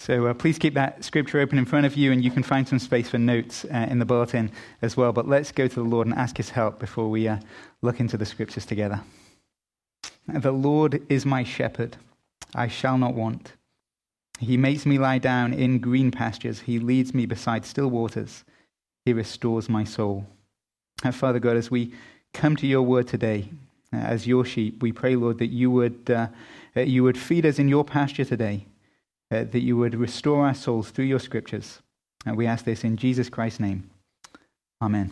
So please keep that scripture open in front of you, and you can find some space for notes in the bulletin as well. But let's go to the Lord and ask his help before we look into the scriptures together. The Lord is my shepherd, I shall not want. He makes me lie down in green pastures. He leads me beside still waters. He restores my soul. Father God, as we come to your word today, as your sheep, we pray, Lord, that you would feed us in your pasture today, that you would restore our souls through your scriptures. And we ask this in Jesus Christ's name. Amen.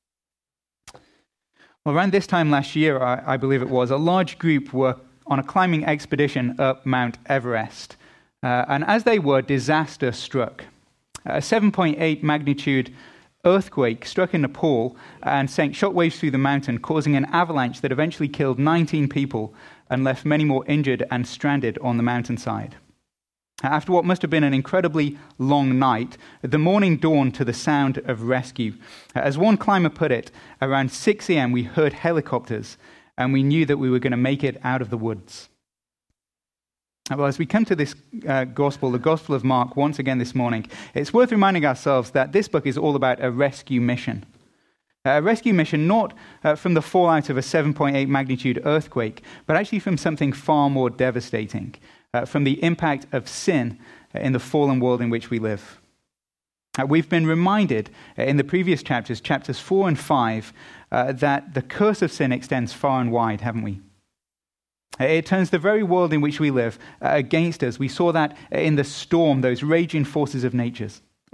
Well, around this time last year, I believe it was, a large group were on a climbing expedition up Mount Everest. And as they were, disaster struck. A 7.8 magnitude earthquake struck in Nepal and sent shockwaves through the mountain, causing an avalanche that eventually killed 19 people and left many more injured and stranded on the mountainside. After what must have been an incredibly long night, the morning dawned to the sound of rescue. As one climber put it, around 6 a.m. we heard helicopters and we knew that we were going to make it out of the woods. Well, as we come to this gospel, the Gospel of Mark, once again this morning, it's worth reminding ourselves that this book is all about a rescue mission. A rescue mission not from the fallout of a 7.8 magnitude earthquake, but actually from something far more devastating, from the impact of sin in the fallen world in which we live. We've been reminded in the previous chapters, chapters 4 and 5, that the curse of sin extends far and wide, haven't we? It turns the very world in which we live against us. We saw that in the storm, those raging forces of nature.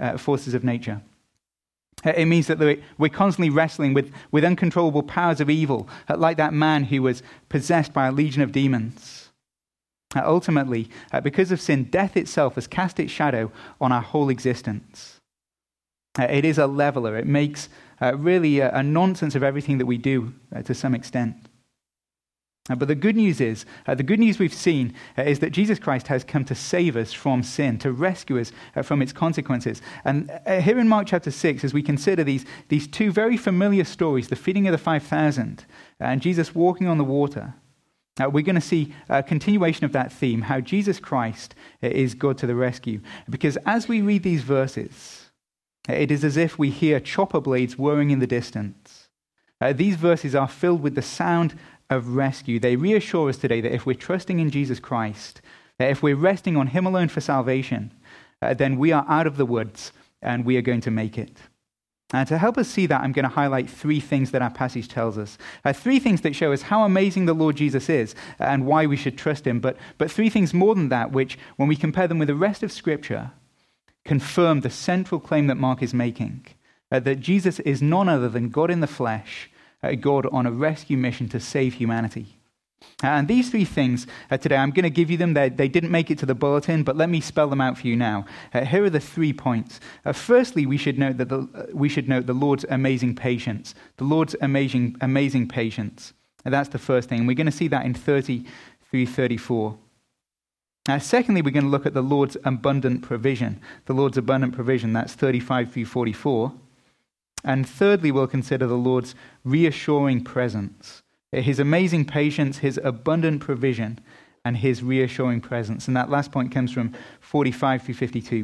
It means that we're constantly wrestling with uncontrollable powers of evil, like that man who was possessed by a legion of demons. Ultimately, because of sin, death itself has cast its shadow on our whole existence. It is a leveler. It makes really a nonsense of everything that we do to some extent. But the good news we've seen is that Jesus Christ has come to save us from sin, to rescue us from its consequences. And here in Mark chapter 6, as we consider these two very familiar stories, the feeding of the 5,000 and Jesus walking on the water, we're going to see a continuation of that theme, how Jesus Christ is God to the rescue. Because as we read these verses, it is as if we hear chopper blades whirring in the distance. These verses are filled with the sound of rescue. They reassure us today that if we're trusting in Jesus Christ, that if we're resting on him alone for salvation, then we are out of the woods and we are going to make it. And to help us see that, I'm going to highlight three things that our passage tells us. Three things that show us how amazing the Lord Jesus is and why we should trust him. But three things more than that, which, when we compare them with the rest of Scripture, confirm the central claim that Mark is making, that Jesus is none other than God in the flesh, God on a rescue mission to save humanity. And these three things today, I'm going to give you them. They didn't make it to the bulletin, but let me spell them out for you now. Here are the 3 points. Firstly, we should note the Lord's amazing patience. The Lord's amazing patience. And that's the first thing. And we're going to see that in 30 through 34. Secondly, we're going to look at the Lord's abundant provision. The Lord's abundant provision, that's 35 through 44. And thirdly, we'll consider the Lord's reassuring presence. His amazing patience, his abundant provision, and his reassuring presence. And that last point comes from 45 through 52.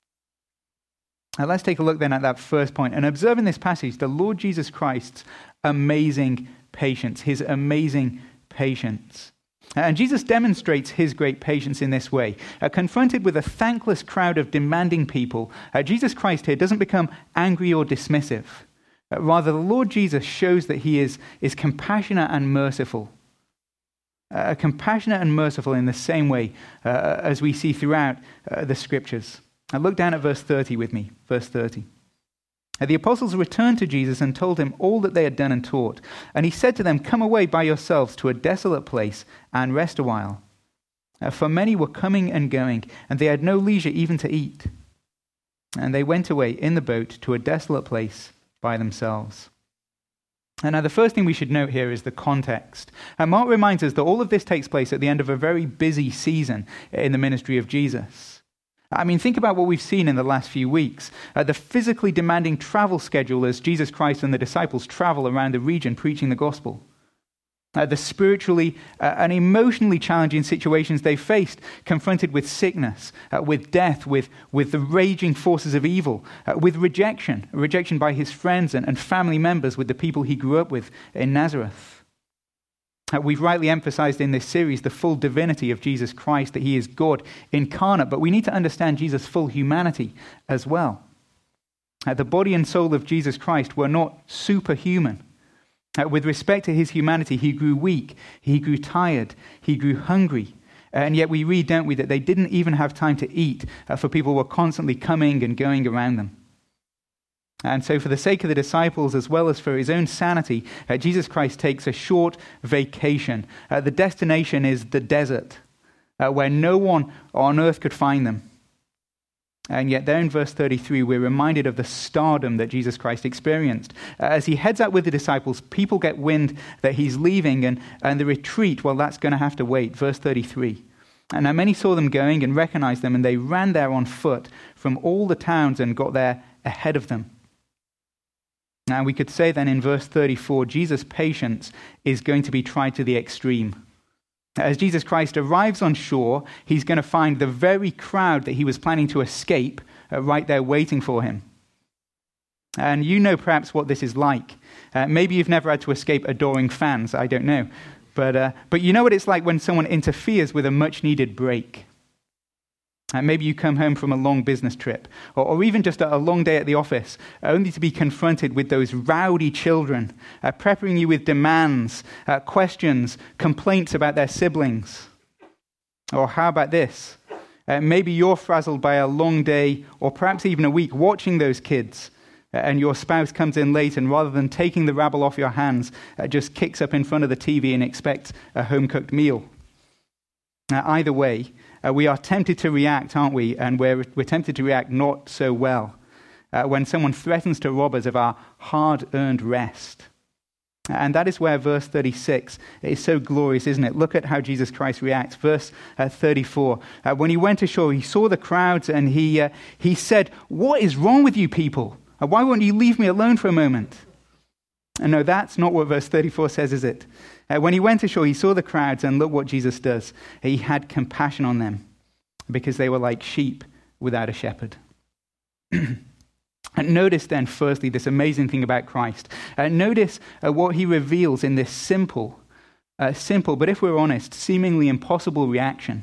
Now let's take a look then at that first point. And observe in this passage the Lord Jesus Christ's amazing patience, his amazing patience. And Jesus demonstrates his great patience in this way. Confronted with a thankless crowd of demanding people, Jesus Christ here doesn't become angry or dismissive. Rather, the Lord Jesus shows that he is compassionate and merciful. Compassionate and merciful in the same way as we see throughout the Scriptures. Now look down at verse 30 with me. Verse 30. The apostles returned to Jesus and told him all that they had done and taught. And he said to them, "Come away by yourselves to a desolate place and rest a while." For many were coming and going, and they had no leisure even to eat. And they went away in the boat to a desolate place by themselves. And now the first thing we should note here is the context. And Mark reminds us that all of this takes place at the end of a very busy season in the ministry of Jesus. I mean, think about what we've seen in the last few weeks. The physically demanding travel schedule as Jesus Christ and the disciples travel around the region preaching the gospel. The spiritually and emotionally challenging situations they faced, confronted with sickness, with death, with the raging forces of evil, with rejection by his friends and family members, with the people he grew up with in Nazareth. We've rightly emphasized in this series the full divinity of Jesus Christ, that he is God incarnate, but we need to understand Jesus' full humanity as well. The body and soul of Jesus Christ were not superhuman. With respect to his humanity, he grew weak, he grew tired, he grew hungry. And yet we read, don't we, that they didn't even have time to eat, for people were constantly coming and going around them. And so for the sake of the disciples, as well as for his own sanity, Jesus Christ takes a short vacation. The destination is the desert, where no one on earth could find them. And yet there in verse 33, we're reminded of the stardom that Jesus Christ experienced. As he heads out with the disciples, people get wind that he's leaving, and the retreat, well, that's going to have to wait. Verse 33. And now many saw them going and recognized them, and they ran there on foot from all the towns and got there ahead of them. Now we could say then in verse 34, Jesus' patience is going to be tried to the extreme. As Jesus Christ arrives on shore, he's going to find the very crowd that he was planning to escape right there waiting for him. And you know perhaps what this is like. Maybe you've never had to escape adoring fans, I don't know. But you know what it's like when someone interferes with a much-needed break. Maybe you come home from a long business trip, or even just a long day at the office, only to be confronted with those rowdy children, peppering you with demands, questions, complaints about their siblings. Or how about this? Maybe you're frazzled by a long day, or perhaps even a week, watching those kids, and your spouse comes in late, and rather than taking the rabble off your hands, just kicks up in front of the TV and expects a home-cooked meal. Either way, we are tempted to react, aren't we? And we're tempted to react not so well when someone threatens to rob us of our hard-earned rest. And that is where verse 36 is so glorious, isn't it? Look at how Jesus Christ reacts. Verse 34. When he went ashore, he saw the crowds, and he said, "What is wrong with you people? Why won't you leave me alone for a moment?" And no, that's not what verse 34 says, is it? When he went ashore, he saw the crowds, and look what Jesus does. He had compassion on them because they were like sheep without a shepherd. And notice then, firstly, this amazing thing about Christ. Notice what he reveals in this simple, but if we're honest, seemingly impossible reaction.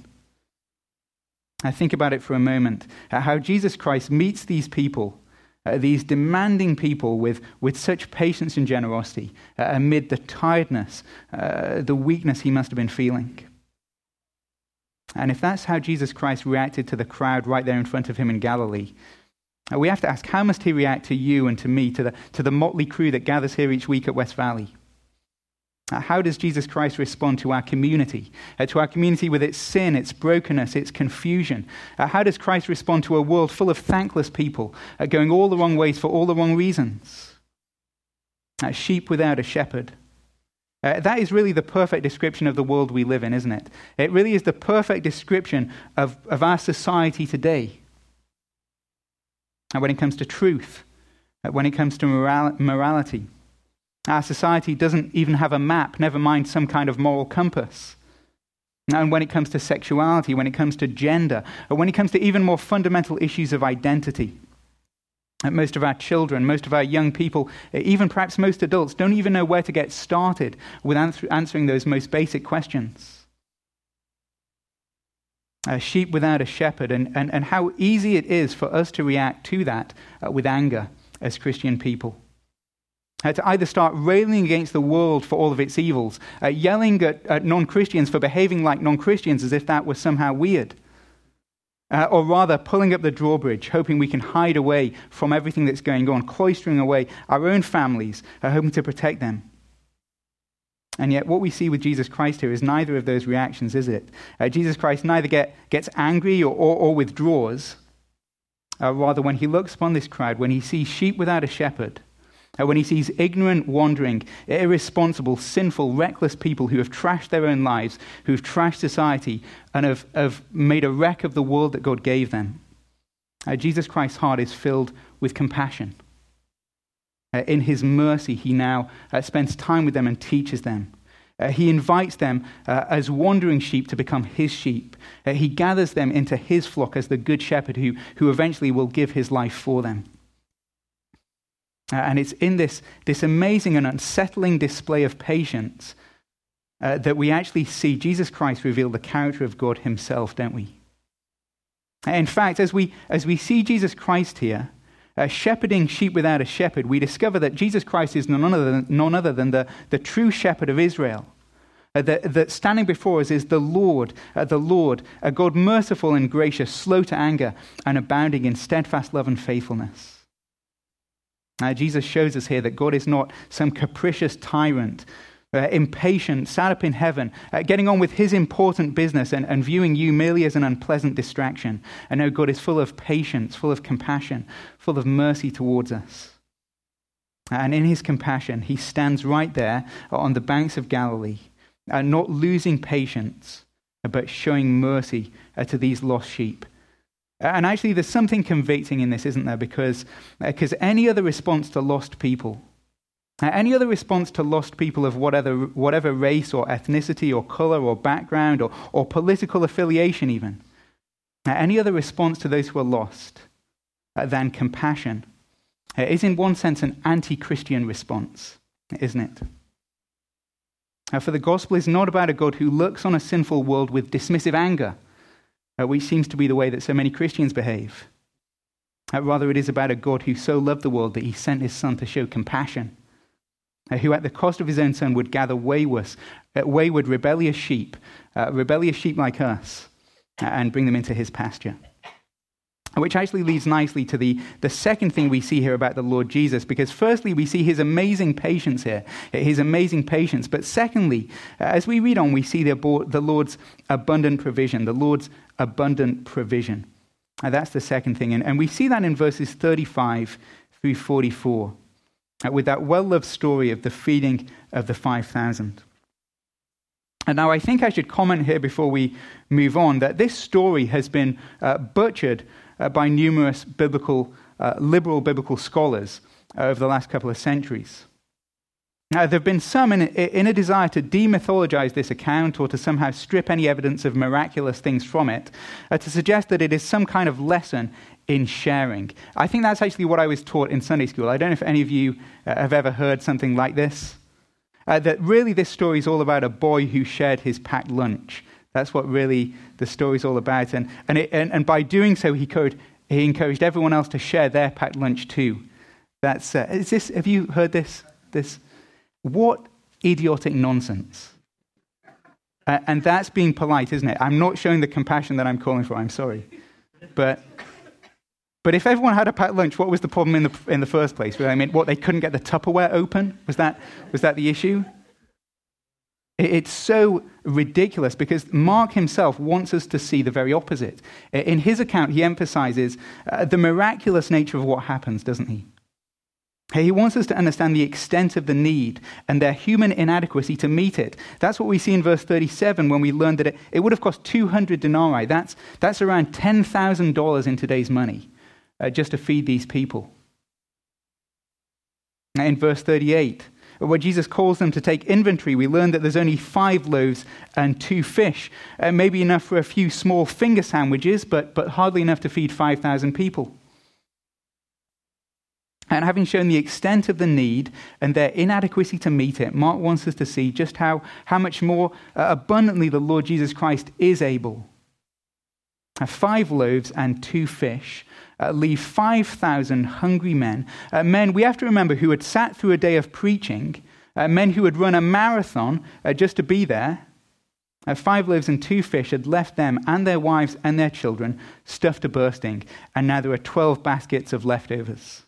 Think about it for a moment. How Jesus Christ meets these people, these demanding people, with such patience and generosity amid the tiredness, the weakness he must have been feeling. And if that's how Jesus Christ reacted to the crowd right there in front of him in Galilee, we have to ask, how must he react to you and to me, to the motley crew that gathers here each week at West Valley? How does Jesus Christ respond to our community with its sin, its brokenness, its confusion? How does Christ respond to a world full of thankless people, going all the wrong ways for all the wrong reasons? Sheep without a shepherd. That is really the perfect description of the world we live in, isn't it? It really is the perfect description of our society today. When it comes to truth, when it comes to morality. Our society doesn't even have a map, never mind some kind of moral compass. And when it comes to sexuality, when it comes to gender, or when it comes to even more fundamental issues of identity, most of our children, most of our young people, even perhaps most adults, don't even know where to get started with answering those most basic questions. A sheep without a shepherd, and how easy it is for us to react to that with anger as Christian people. To either start railing against the world for all of its evils, yelling at non-Christians for behaving like non-Christians as if that was somehow weird, or rather pulling up the drawbridge, hoping we can hide away from everything that's going on, cloistering away our own families, hoping to protect them. And yet what we see with Jesus Christ here is neither of those reactions, is it? Jesus Christ neither gets angry or withdraws. Rather, when he looks upon this crowd, when he sees sheep without a shepherd, when he sees ignorant, wandering, irresponsible, sinful, reckless people who have trashed their own lives, who have trashed society, and have made a wreck of the world that God gave them, Jesus Christ's heart is filled with compassion. In his mercy, he now spends time with them and teaches them. He invites them as wandering sheep to become his sheep. He gathers them into his flock as the good shepherd who eventually will give his life for them. And it's in this amazing and unsettling display of patience that we actually see Jesus Christ reveal the character of God himself, don't we? In fact, as we see Jesus Christ here, shepherding sheep without a shepherd, we discover that Jesus Christ is none other than the true shepherd of Israel. That standing before us is the Lord, a God merciful and gracious, slow to anger, and abounding in steadfast love and faithfulness. Jesus shows us here that God is not some capricious tyrant, impatient, sat up in heaven, getting on with his important business and viewing you merely as an unpleasant distraction. And no, God is full of patience, full of compassion, full of mercy towards us. And in his compassion, he stands right there on the banks of Galilee, not losing patience, but showing mercy to these lost sheep. And actually, there's something convicting in this, isn't there? Because any other response to lost people, of whatever race or ethnicity or color or background or political affiliation even, any other response to those who are lost than compassion is in one sense an anti-Christian response, isn't it? For the gospel is not about a God who looks on a sinful world with dismissive anger, which seems to be the way that so many Christians behave. Rather, it is about a God who so loved the world that he sent his son to show compassion, who at the cost of his own son would gather wayward, rebellious sheep like us, and bring them into his pasture. Which actually leads nicely to the second thing we see here about the Lord Jesus, because firstly, we see his amazing patience here, but secondly, as we read on, we see the Lord's abundant provision, And that's the second thing, and we see that in verses 35 through 44, with that well-loved story of the feeding of the 5,000. And now I think I should comment here before we move on that this story has been butchered by numerous liberal biblical scholars over the last couple of centuries. Now, there have been some in a desire to demythologize this account or to somehow strip any evidence of miraculous things from it, to suggest that it is some kind of lesson in sharing. I think that's actually what I was taught in Sunday school. I don't know if any of you have ever heard something like this. That really this story is all about a boy who shared his packed lunch. That's what really the story's all about. And by doing so, he encouraged everyone else to share their packed lunch too. Have you heard this? What idiotic nonsense. And that's being polite, isn't it? I'm not showing the compassion that I'm calling for, I'm sorry. But if everyone had a packed lunch, what was the problem in the first place? I mean, they couldn't get the Tupperware open? Was that the issue? It's so ridiculous because Mark himself wants us to see the very opposite. In his account, he emphasizes the miraculous nature of what happens, doesn't he? He wants us to understand the extent of the need and their human inadequacy to meet it. That's what we see in verse 37 when we learn that it would have cost 200 denarii. That's around $10,000 in today's money just to feed these people. In verse 38, where Jesus calls them to take inventory, we learn that there's only 5 loaves and 2 fish. Maybe enough for a few small finger sandwiches, but hardly enough to feed 5,000 people. And having shown the extent of the need and their inadequacy to meet it, Mark wants us to see just how much more abundantly the Lord Jesus Christ is able. 5 loaves and 2 fish leave 5,000 hungry men. Men, we have to remember, who had sat through a day of preaching, men who had run a marathon just to be there. 5 loaves and 2 fish had left them and their wives and their children stuffed to bursting, and now there are 12 baskets of leftovers.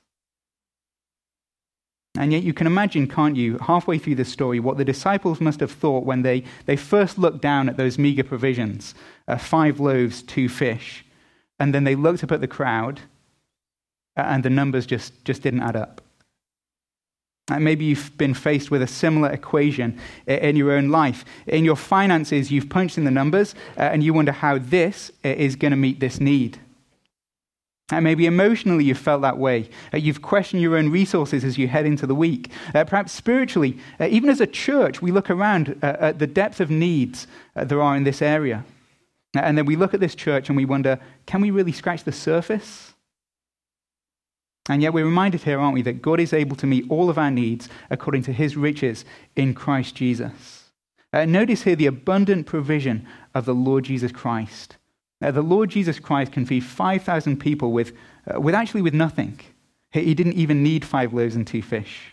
And yet you can imagine, can't you, halfway through this story, what the disciples must have thought when they first looked down at those meager provisions, 5 loaves, 2 fish, and then they looked up at the crowd, and the numbers just didn't add up. And maybe you've been faced with a similar equation in your own life. In your finances, you've punched in the numbers, and you wonder how this is going to meet this need. And maybe emotionally you've felt that way. You've questioned your own resources as you head into the week. Perhaps spiritually, even as a church, we look around at the depth of needs there are in this area. And then we look at this church and we wonder, can we really scratch the surface? And yet we're reminded here, aren't we, that God is able to meet all of our needs according to his riches in Christ Jesus. Notice here the abundant provision of the Lord Jesus Christ. The Lord Jesus Christ can feed 5,000 people with nothing. He didn't even need 5 loaves and 2 fish.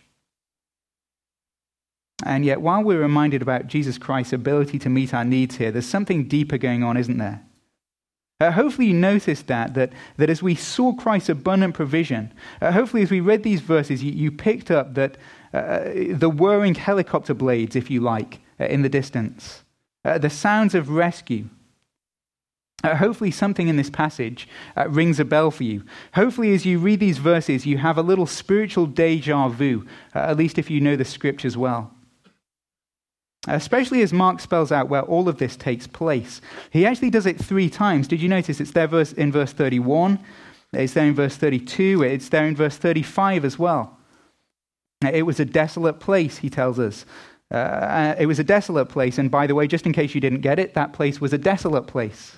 And yet, while we're reminded about Jesus Christ's ability to meet our needs here, there's something deeper going on, isn't there? Hopefully you noticed that as we saw Christ's abundant provision, hopefully as we read these verses, you picked up that the whirring helicopter blades, if you like, in the distance, the sounds of rescue. Hopefully something in this passage rings a bell for you. Hopefully as you read these verses, you have a little spiritual deja vu, at least if you know the scriptures well. Especially as Mark spells out where all of this takes place. He actually does it 3 times. Did you notice it's there in verse 31, it's there in verse 32, it's there in verse 35 as well. It was a desolate place, he tells us. It was a desolate place, and by the way, just in case you didn't get it, that place was a desolate place.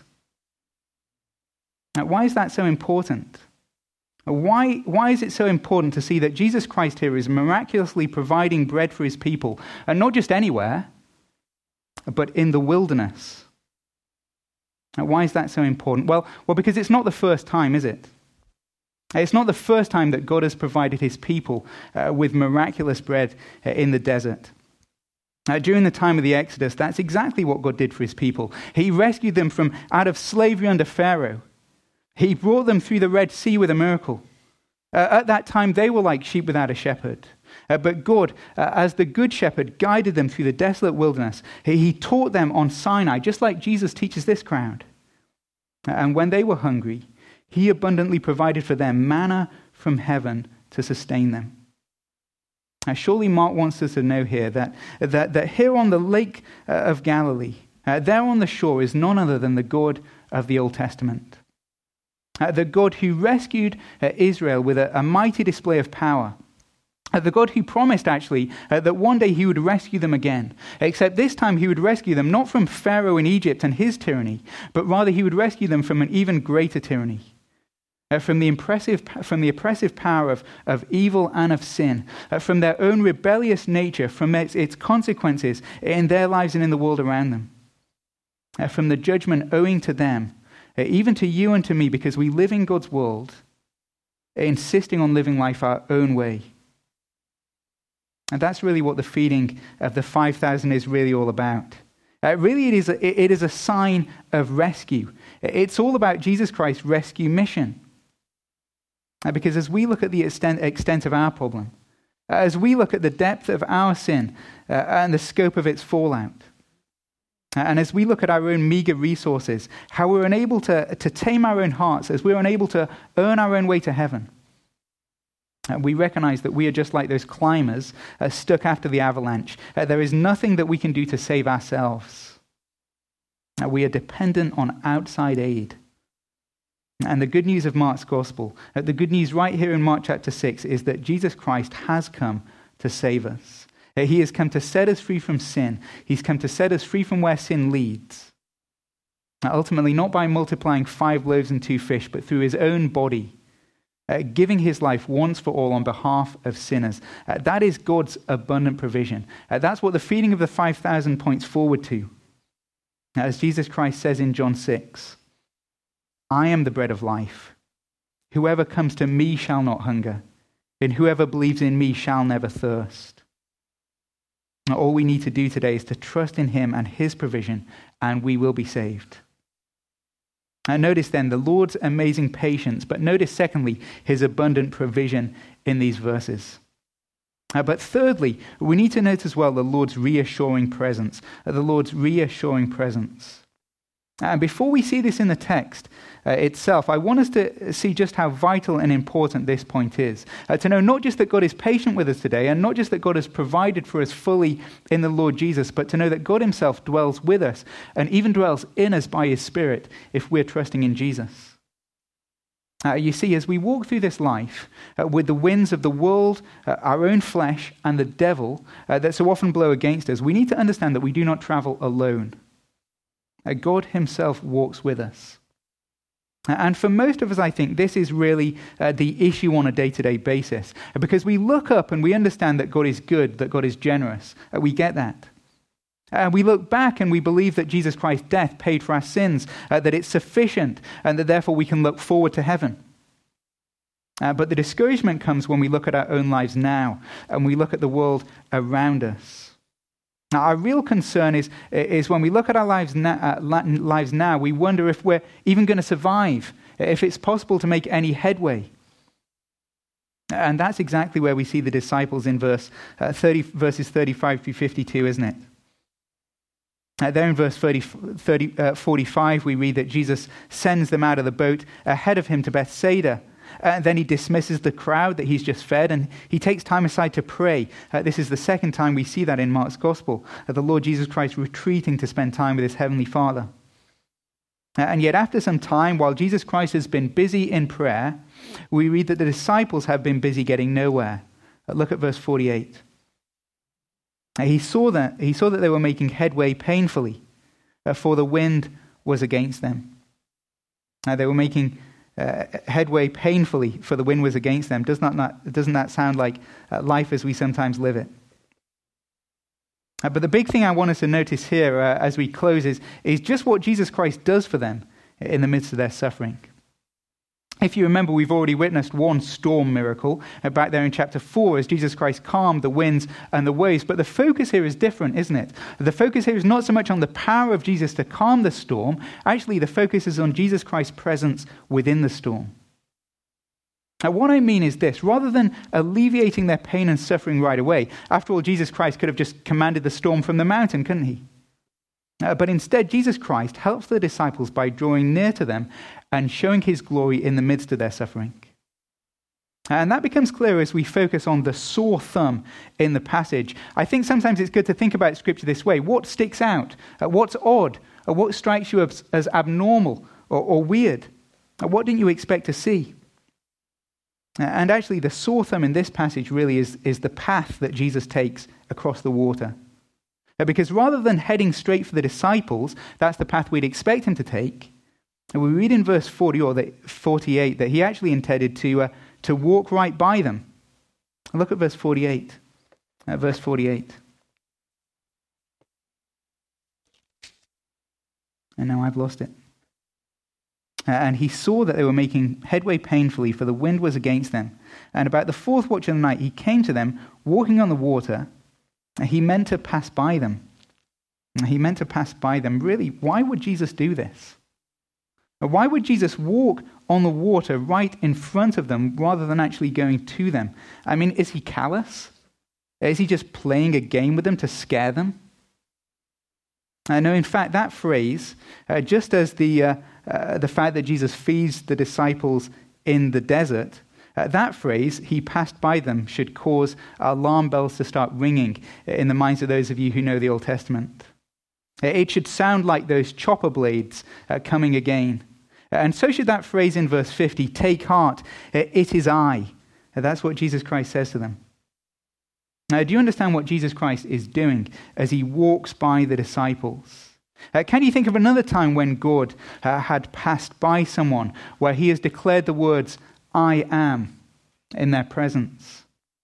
Now, why is that so important? Why is it so important to see that Jesus Christ here is miraculously providing bread for his people, and not just anywhere, but in the wilderness? Now, why is that so important? Well, because it's not the first time, is it? It's not the first time that God has provided his people with miraculous bread in the desert. During the time of the Exodus, that's exactly what God did for his people. He rescued them from out of slavery under Pharaoh. He brought them through the Red Sea with a miracle. At that time, they were like sheep without a shepherd. But God, as the good shepherd, guided them through the desolate wilderness. He taught them on Sinai, just like Jesus teaches this crowd. And when they were hungry, he abundantly provided for them manna from heaven to sustain them. Now, surely Mark wants us to know here that here on the lake of Galilee, there on the shore is none other than the God of the Old Testament. The God who rescued Israel with a mighty display of power. The God who promised, actually, that one day he would rescue them again. Except this time he would rescue them not from Pharaoh in Egypt and his tyranny, but rather he would rescue them from an even greater tyranny. From the oppressive power of evil and of sin, from their own rebellious nature, from its consequences in their lives and in the world around them. From the judgment owing to them, even to you and to me, because we live in God's world, insisting on living life our own way. And that's really what the feeding of the 5,000 is really all about. Really, it is a sign of rescue. It's all about Jesus Christ's rescue mission. Because as we look at the extent of our problem, as we look at the depth of our sin and the scope of its fallout, and as we look at our own meager resources, how we're unable to tame our own hearts, as we're unable to earn our own way to heaven, we recognize that we are just like those climbers stuck after the avalanche. There is nothing that we can do to save ourselves. We are dependent on outside aid. And the good news of Mark's gospel, the good news right here in Mark chapter 6, is that Jesus Christ has come to save us. He has come to set us free from sin. He's come to set us free from where sin leads. Ultimately, not by multiplying 5 loaves and 2 fish, but through his own body, giving his life once for all on behalf of sinners. That is God's abundant provision. That's what the feeding of the 5,000 points forward to. As Jesus Christ says in John 6, I am the bread of life. Whoever comes to me shall not hunger, and whoever believes in me shall never thirst. All we need to do today is to trust in him and his provision, and we will be saved. And notice then the Lord's amazing patience, but notice secondly, his abundant provision in these verses. But thirdly, we need to note as well the Lord's reassuring presence. The Lord's reassuring presence. And before we see this in the text itself, I want us to see just how vital and important this point is. To know not just that God is patient with us today, and not just that God has provided for us fully in the Lord Jesus, but to know that God himself dwells with us and even dwells in us by his Spirit if we're trusting in Jesus. You see, as we walk through this life with the winds of the world, our own flesh, and the devil that so often blow against us, we need to understand that we do not travel alone. God himself walks with us. And for most of us, I think, this is really the issue on a day-to-day basis. Because we look up and we understand that God is good, that God is generous. We get that. We look back and we believe that Jesus Christ's death paid for our sins, that it's sufficient, and that therefore we can look forward to heaven. But the discouragement comes when we look at our own lives now, and we look at the world around us. Now, our real concern is when we look at our lives now, we wonder if we're even going to survive, if it's possible to make any headway. And that's exactly where we see the disciples in verses 35 through 52, isn't it? There in verse 45, we read that Jesus sends them out of the boat ahead of him to Bethsaida. Then he dismisses the crowd that he's just fed, and he takes time aside to pray. This is the second time we see that in Mark's Gospel, the Lord Jesus Christ retreating to spend time with his heavenly Father. And yet after some time, while Jesus Christ has been busy in prayer, we read that the disciples have been busy getting nowhere. Look at verse 48. He saw that they were making headway painfully, for the wind was against them. They were making headway painfully, for the wind was against them. Doesn't that sound like life as we sometimes live it? But the big thing I want us to notice here as we close is just what Jesus Christ does for them in the midst of their suffering. If you remember, we've already witnessed one storm miracle back there in chapter 4 as Jesus Christ calmed the winds and the waves. But the focus here is different, isn't it? The focus here is not so much on the power of Jesus to calm the storm. Actually, the focus is on Jesus Christ's presence within the storm. Now, what I mean is this. Rather than alleviating their pain and suffering right away, after all, Jesus Christ could have just commanded the storm from the mountain, couldn't he? But instead, Jesus Christ helps the disciples by drawing near to them and showing his glory in the midst of their suffering. And that becomes clear as we focus on the sore thumb in the passage. I think sometimes it's good to think about Scripture this way. What sticks out? What's odd? What strikes you as abnormal or weird? What didn't you expect to see? And actually, the sore thumb in this passage really is the path that Jesus takes across the water. Because rather than heading straight for the disciples, that's the path we'd expect him to take. And we read in verse 40 or 48 that he actually intended to walk right by them. Look at verse 48. Verse 48. And now I've lost it. And he saw that they were making headway painfully, for the wind was against them. And about the fourth watch of the night, he came to them, walking on the water. He meant to pass by them. He meant to pass by them. Really, why would Jesus do this? Why would Jesus walk on the water right in front of them rather than actually going to them? I mean, is he callous? Is he just playing a game with them to scare them? No, in fact, that phrase, just as the fact that Jesus feeds the disciples in the desert, that phrase, he passed by them, should cause alarm bells to start ringing in the minds of those of you who know the Old Testament. It should sound like those chopper blades coming again. And so should that phrase in verse 50, take heart, it is I. That's what Jesus Christ says to them. Now, do you understand what Jesus Christ is doing as he walks by the disciples? Can you think of another time when God had passed by someone where he has declared the words, I am, in their presence?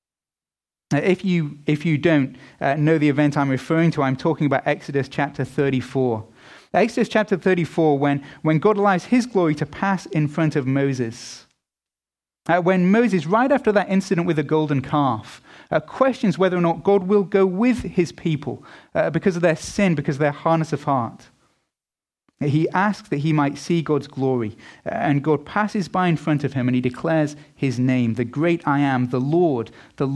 If you don't know the event I'm referring to, I'm talking about Exodus chapter 34. Exodus chapter 34, when God allows his glory to pass in front of Moses. When Moses, right after that incident with the golden calf, questions whether or not God will go with his people because of their sin, because of their hardness of heart. He asks that he might see God's glory, and God passes by in front of him and he declares his name, the great I am, the Lord,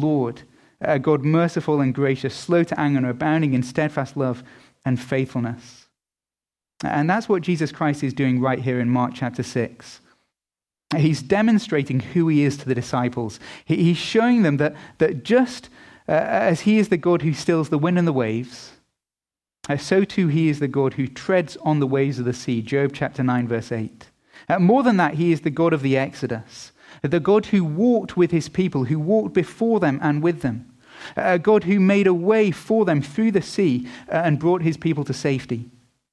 God merciful and gracious, slow to anger and abounding in steadfast love and faithfulness. And that's what Jesus Christ is doing right here in Mark chapter 6. He's demonstrating who he is to the disciples. He's showing them that just as he is the God who stills the wind and the waves, so too he is the God who treads on the waves of the sea. Job chapter 9 verse 8. More than that, he is the God of the Exodus, the God who walked with his people, who walked before them and with them, a God who made a way for them through the sea and brought his people to safety.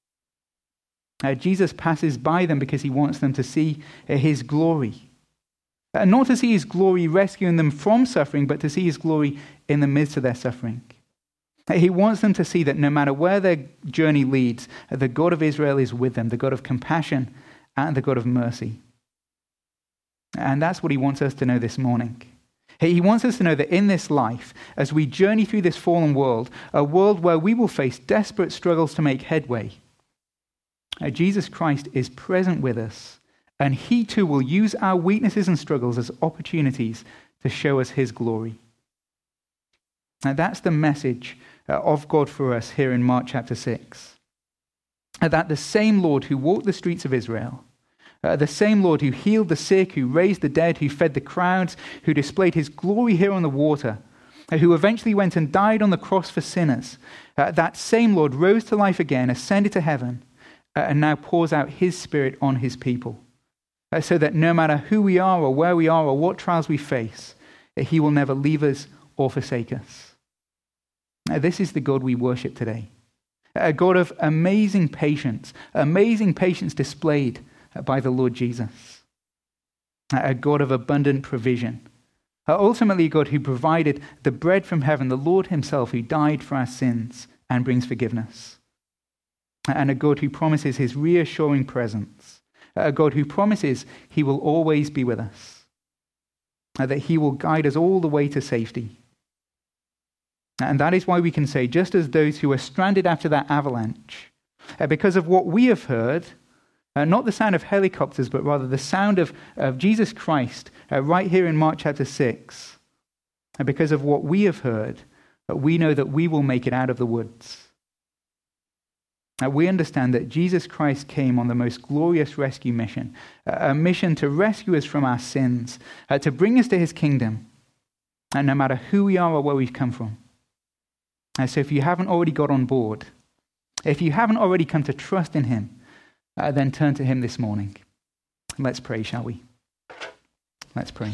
Jesus passes by them because he wants them to see his glory. Not to see his glory rescuing them from suffering, but to see his glory in the midst of their suffering. He wants them to see that no matter where their journey leads, the God of Israel is with them, the God of compassion and the God of mercy. And that's what he wants us to know this morning. He wants us to know that in this life, as we journey through this fallen world, a world where we will face desperate struggles to make headway, Jesus Christ is present with us, and he too will use our weaknesses and struggles as opportunities to show us his glory. Now that's the message of God for us here in Mark chapter 6. That the same Lord who walked the streets of Israel, the same Lord who healed the sick, who raised the dead, who fed the crowds, who displayed his glory here on the water, who eventually went and died on the cross for sinners, that same Lord rose to life again, ascended to heaven, and now pours out his Spirit on his people. So that no matter who we are or where we are or what trials we face, he will never leave us or forsake us. This is the God we worship today. A God of amazing patience displayed by the Lord Jesus. A God of abundant provision. Ultimately, a God who provided the bread from heaven, the Lord himself who died for our sins and brings forgiveness. And a God who promises his reassuring presence. A God who promises he will always be with us. That he will guide us all the way to safety. And that is why we can say, just as those who were stranded after that avalanche, because of what we have heard, not the sound of helicopters, but rather the sound of Jesus Christ right here in Mark chapter 6, and because of what we have heard, we know that we will make it out of the woods. We understand that Jesus Christ came on the most glorious rescue mission, a mission to rescue us from our sins, to bring us to his kingdom, and no matter who we are or where we've come from. So if you haven't already got on board, if you haven't already come to trust in him, then turn to him this morning. Let's pray, shall we? Let's pray.